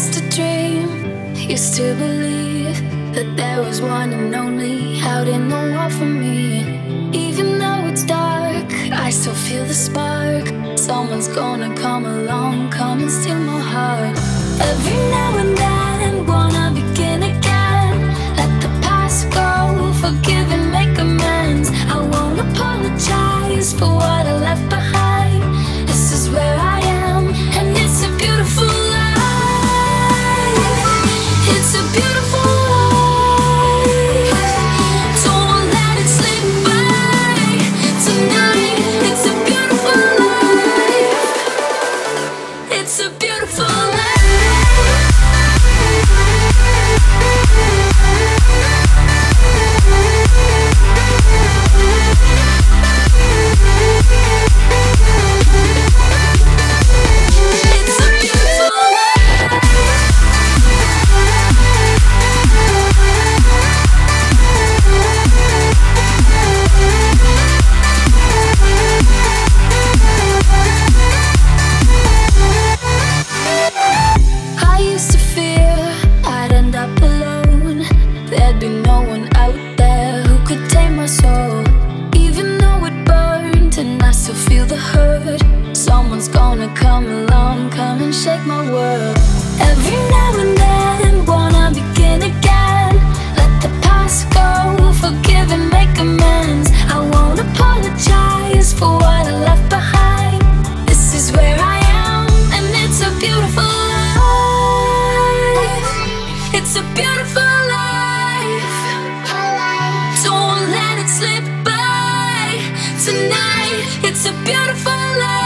just a dream. Used to believe that there was one and only out in the world for me. Even though it's dark, I still feel the spark. Someone's gonna come along, come and steal my heart. Every now and then, wanna begin again. Let the past go, forgive and make amends. I won't apologize for what I left behind. This is where I am, and it's a beautiful life. It's a beautiful life. Don't let it slip by tonight. It's a beautiful life. It's a beautiful life. Someone's gonna come along, come and shake my world. Every now and then, wanna begin again. Let the past go, forgive and make amends. I won't apologize for what I left behind. This is where I am, and it's a beautiful life. It's a beautiful life. Don't let it slip by tonight. It's a beautiful life.